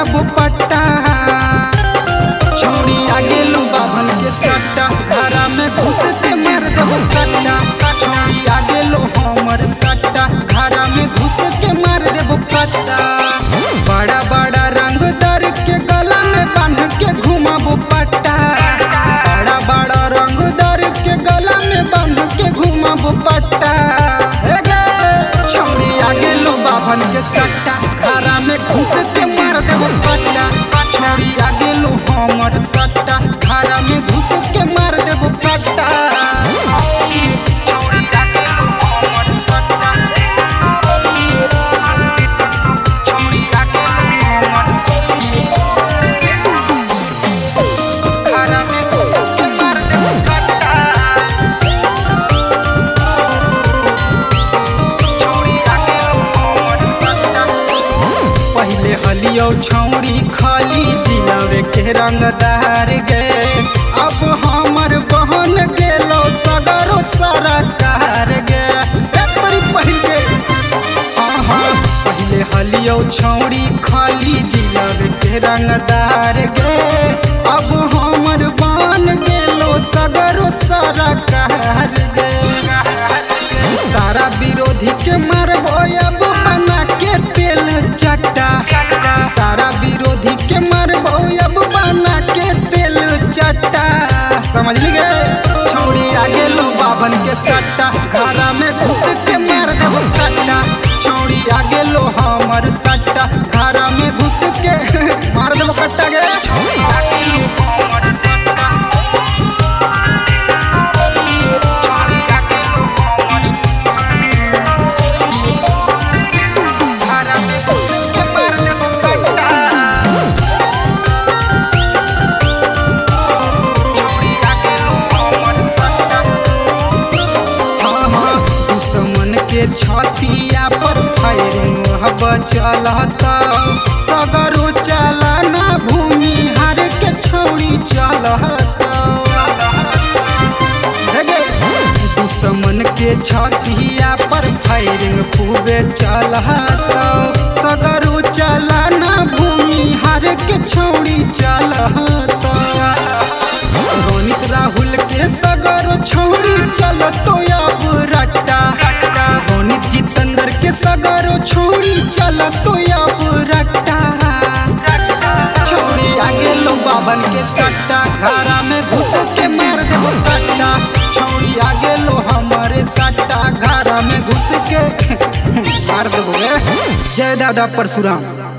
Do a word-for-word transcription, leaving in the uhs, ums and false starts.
देबो पट्टा। छौड़ी आ गेलो बाभन के सट्टा, घरा में घुस के मार देबो कट्टा। छौड़ी आ गेलो हमर सट्टा, घरा में घुस के मार देबो कट्टा। बड़ा बड़ा रंगदार के गला में बांध के घुमाबो पट्टा। बड़ा बड़ा रंगदार के गला में बांध के घुमाबो पट्टा। छौड़ी आ गेलो बाभन के सट्टा, घरा में घुस के मार देबो पट्टा। छौड़ी आ गेलो हमर सट्टा, घरा में घुस के मार देबो पट्टा। पहले हलियो छौड़ी खाली जिलावे के रंगदार गे, अब हमर बहन गेलो सगरो सरकार गे। पहले हाँ पहले हलियो छौड़ी खाली जिलावे के रंगदार गे, अब हमर बहन गेलो सगरो सरकार गे। सारा विरोधी के मारबो अब बना के तेल चट्टा। सारा विरोधी के मारबो अब बना के तेल चट्टा। समझ लीजिए छौड़ी आ गेलो बाभन के सट्टा, घरा में घुस के मार देबो कट्टा। छौड़ी आ गेलो हमर सट्टा, घरा में घुस के मार देबो कट्टा गे। के छतिया पर फायरिंग हब चलता, सगरो चलाना भूमि हार के छौड़ी चलता। दुश्मन के छतिया पर फायरिंग खूबे चलता, सगरो चलाना भूमि हार के छौड़ी चलता। रोनित राहुल के सगरो छौड़ी चलतो अब रट्टा। रोनित जितेंद्र के सगरो छौड़ी चलतो अब रट्टा। छौड़ी आ गेलो बाभन के सट्टा, घरा में घुस के मार देबो कट्टा। छौड़ी आ गेलो हमारे सट्टा, घरा में घुस के मार देबो। जय दादा परशुराम।